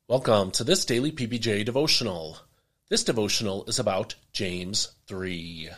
Welcome to this daily PBJ devotional. This devotional is about James 3.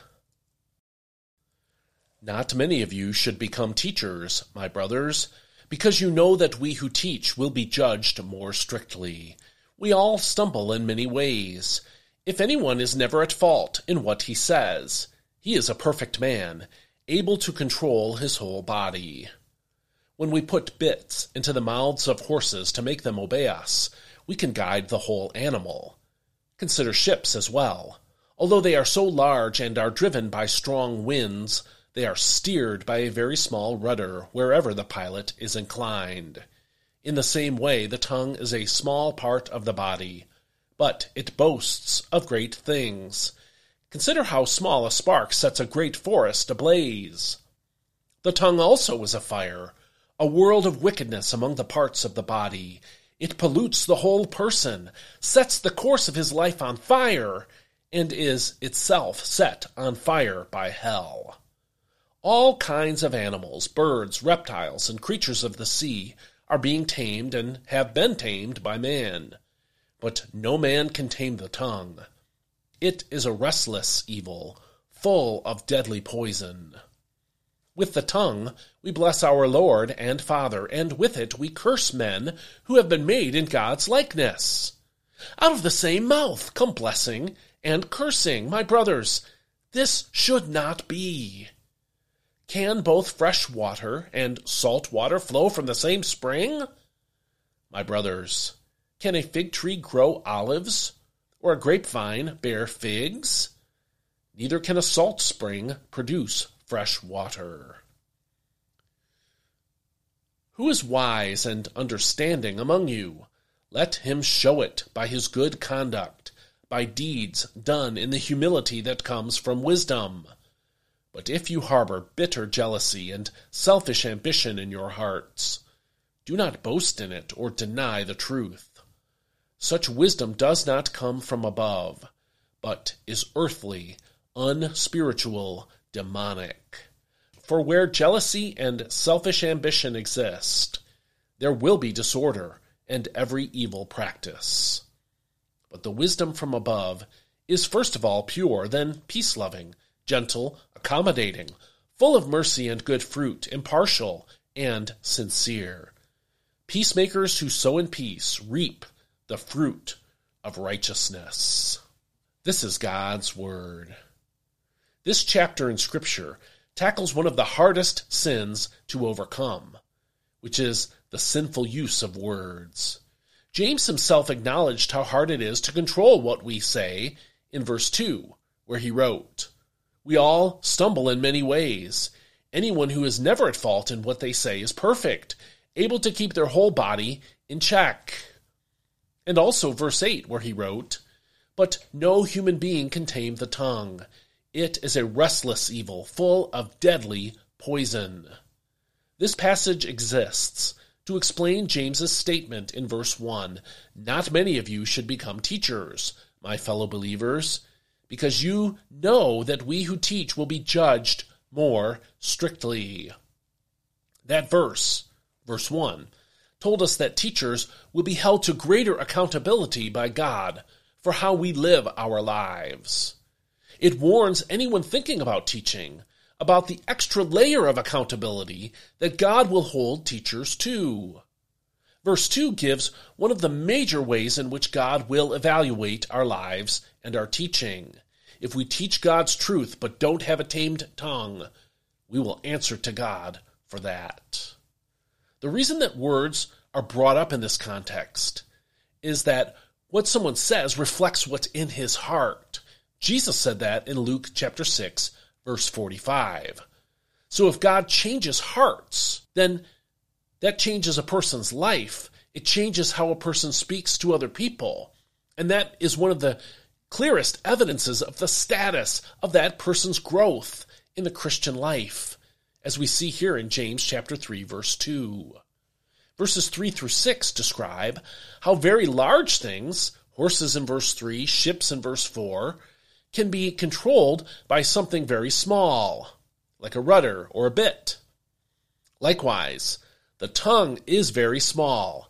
Not many of you should become teachers, my brothers, because you know that we who teach will be judged more strictly. We all stumble in many ways. If anyone is never at fault in what he says, he is a perfect man, able to control his whole body. When we put bits into the mouths of horses to make them obey us, we can guide the whole animal. Consider ships as well. Although they are so large and are driven by strong winds, they are steered by a very small rudder wherever the pilot is inclined. In the same way, the tongue is a small part of the body, but it boasts of great things. Consider how small a spark sets a great forest ablaze. The tongue also is a fire, a world of wickedness among the parts of the body. It pollutes the whole person, sets the course of his life on fire, and is itself set on fire by hell. All kinds of animals, birds, reptiles, and creatures of the sea are being tamed and have been tamed by man. But no man can tame the tongue. It is a restless evil, full of deadly poison. With the tongue we bless our Lord and Father, and with it we curse men who have been made in God's likeness. Out of the same mouth come blessing and cursing. My brothers, this should not be. Can both fresh water and salt water flow from the same spring? My brothers, can a fig tree grow olives, or a grapevine bear figs? Neither can a salt spring produce fresh water. Who is wise and understanding among you? Let him show it by his good conduct, by deeds done in the humility that comes from wisdom. But if you harbor bitter jealousy and selfish ambition in your hearts, do not boast in it or deny the truth. Such wisdom does not come from above, but is earthly, unspiritual, demonic. For where jealousy and selfish ambition exist, there will be disorder and every evil practice. But the wisdom from above is first of all pure, then peace-loving, gentle, accommodating, full of mercy and good fruit, impartial and sincere. Peacemakers who sow in peace reap the fruit of righteousness. This is God's Word. This chapter in Scripture tackles one of the hardest sins to overcome, which is the sinful use of words. James himself acknowledged how hard it is to control what we say in verse 2, where he wrote, "We all stumble in many ways. Anyone who is never at fault in what they say is perfect, able to keep their whole body in check." And also verse 8, where he wrote, "But no human being can tame the tongue. It is a restless evil, full of deadly poison." This passage exists to explain James's statement in verse 1, "Not many of you should become teachers, my fellow believers, because you know that we who teach will be judged more strictly." That verse 1, told us that teachers will be held to greater accountability by God for how we live our lives. It warns anyone thinking about teaching about the extra layer of accountability that God will hold teachers to. Verse 2 gives one of the major ways in which God will evaluate our lives and our teaching. If we teach God's truth but don't have a tamed tongue, we will answer to God for that. The reason that words are brought up in this context is that what someone says reflects what's in his heart. Jesus said that in Luke chapter 6, verse 45. So if God changes hearts, then that changes a person's life. It changes how a person speaks to other people. And that is one of the clearest evidences of the status of that person's growth in the Christian life, as we see here in James chapter 3, verse 2. Verses 3 through 6 describe how very large things, horses in verse 3, ships in verse 4, can be controlled by something very small, like a rudder or a bit. Likewise, the tongue is very small,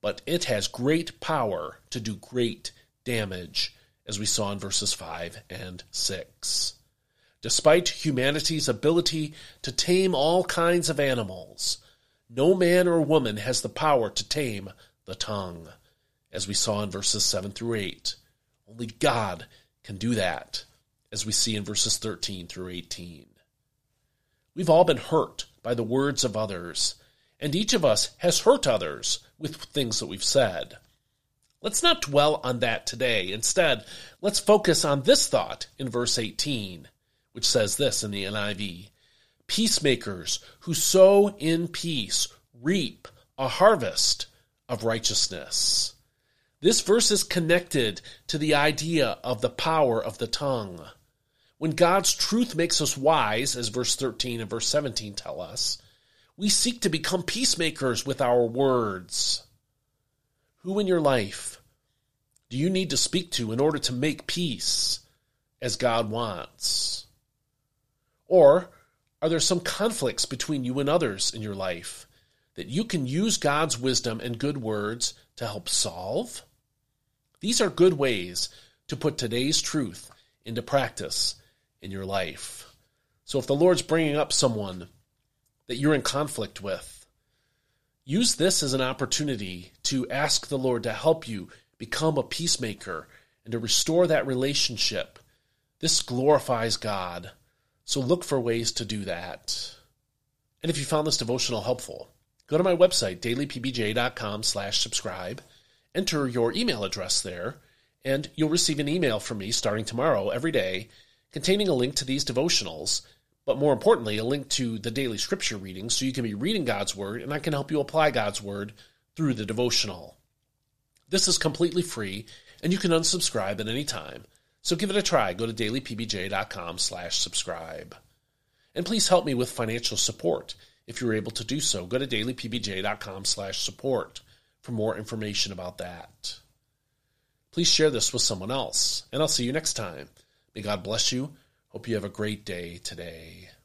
but it has great power to do great damage, as we saw in verses 5 and 6. Despite humanity's ability to tame all kinds of animals, no man or woman has the power to tame the tongue, as we saw in verses 7 through 8. Only God can do that, as we see in verses 13 through 18. We've all been hurt by the words of others, and each of us has hurt others with things that we've said. Let's not dwell on that today. Instead, let's focus on this thought in verse 18, which says this in the NIV: peacemakers who sow in peace reap a harvest of righteousness. This verse is connected to the idea of the power of the tongue. When God's truth makes us wise, as verse 13 and verse 17 tell us, we seek to become peacemakers with our words. Who in your life do you need to speak to in order to make peace as God wants? Or are there some conflicts between you and others in your life that you can use God's wisdom and good words to help solve? These are good ways to put today's truth into practice in your life. So if the Lord's bringing up someone that you're in conflict with, use this as an opportunity to ask the Lord to help you become a peacemaker and to restore that relationship. This glorifies God. So look for ways to do that. And if you found this devotional helpful, go to my website, dailypbj.com/subscribe, enter your email address there, and you'll receive an email from me starting tomorrow every day containing a link to these devotionals, but more importantly, a link to the daily scripture reading so you can be reading God's Word, and I can help you apply God's Word through the devotional. This is completely free, and you can unsubscribe at any time. So give it a try. Go to dailypbj.com/subscribe. And please help me with financial support. If you're able to do so, go to dailypbj.com/support for more information about that. Please share this with someone else, and I'll see you next time. May God bless you. Hope you have a great day today.